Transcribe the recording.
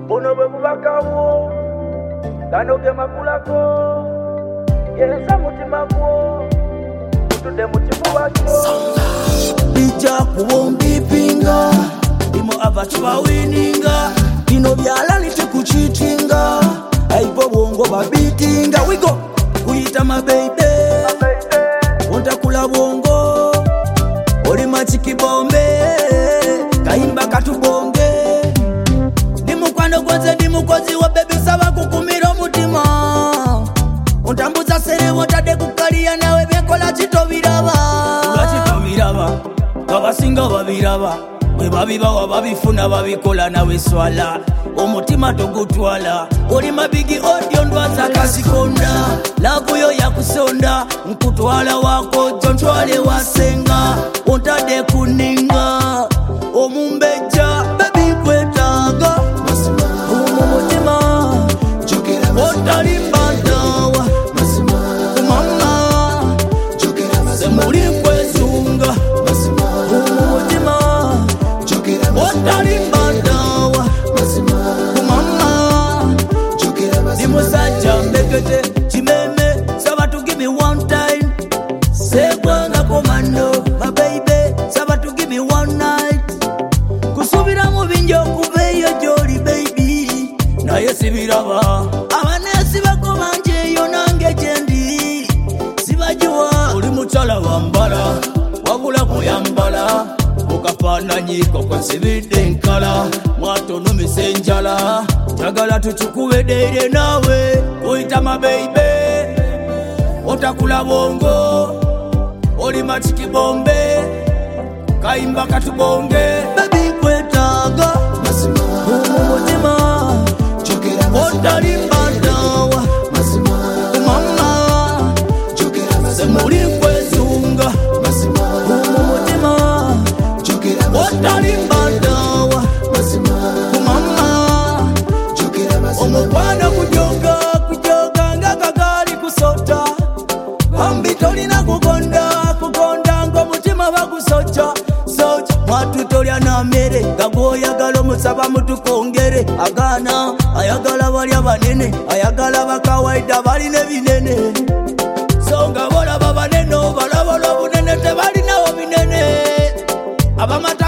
Buno bwe bubakawo gano ge makulako yenza mutima gwo tutudde mu kifuba kyo bijja kuwombipinga imo abachuba wininga bino byalali tukuchitinga aipo bwongo babitinga wigo kuyita mabeide ontakula bwongo oli machiki bombe kaimba katubonge dimukwano gwoze dimukozi wa bebi saba kukumira omutima ontambuza sere wotade kukalia nawe byekola kitobiraba kabasinga babiraba bwe babibawa babifuna babikola nawe swala omutima togutwala oli mabigi audio ndwaza kasikonda lavuyo yakusonda nkutwala wako jontwale wasenga ontade kuninga omumbeja baby kwetaga umutima otali mbandawa mama semuli kwezunga umutima otali mbandawa mama dimusaja mbekete chimeme sabatu give me one time sebwanga komando my baby sabatu give me one night kusubira mu binjo kubeyo joli baby naye sibiraba abanesi bakomanje yo nange jendi sibajiwa oli muchala wambala wabula kuyambala ukafananyiko kwa sibide nkala mwatono misenjala jagala tuchukubedere nawe uita mabeibe otakula bongo oli machiki bombe kaimba katubonge baby kwetaga umutima otali mbandawa mama semuli kwezunga umutima otali mbandawa mama omukwana kujoga ngakagali kusota bambi tolina kugonda ng'omutima bagusoca mwatutolya na mmere gagwoyagala omusaba mutukongere agaana ayagala balya banene ayagala bakawaida balina binene so nga bolaba banene obalaba olwobunene tebalinawo binene abamata